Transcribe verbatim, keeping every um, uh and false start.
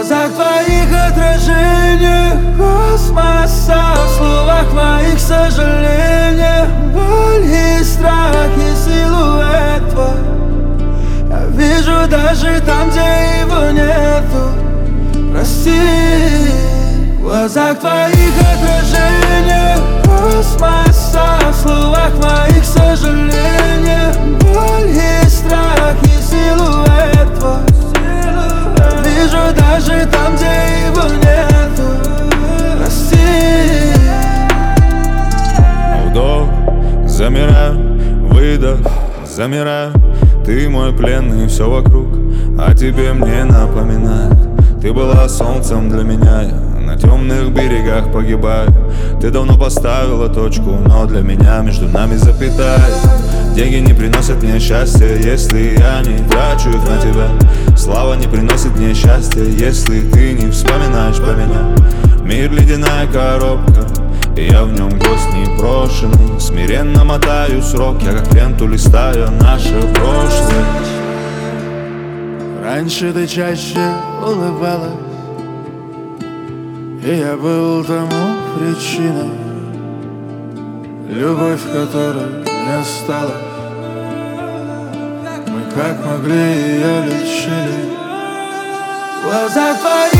глазах твоих отражение космоса, в словах моих сожаления, боль и страх и силуэт твой. Я вижу даже там, где его нету. Прости. В глазах твоих отражение космоса, в словах моих сожаления, боль и страх и силуэт твой. Я вижу даже там, где его нету. Прости. Вдох, замираю, выдох, замираю. Ты мой пленный, все вокруг о тебе мне напоминает. Ты была солнцем для меня, я на темных берегах погибаю. Ты давно поставила точку, но для меня между нами запятая. Деньги не приносят мне счастья, если я не трачу их на тебя. Слава не приносит мне счастья, если ты не вспоминаешь про меня. Мир ледяная коробка, и я в нем гость непрошенный. Смиренно мотаю срок, я как ленту листаю наше прошлое. Раньше ты чаще улыбалась, и я был тому причиной. Любовь, которой не осталось, мы как могли ее лечили. В глазах твоих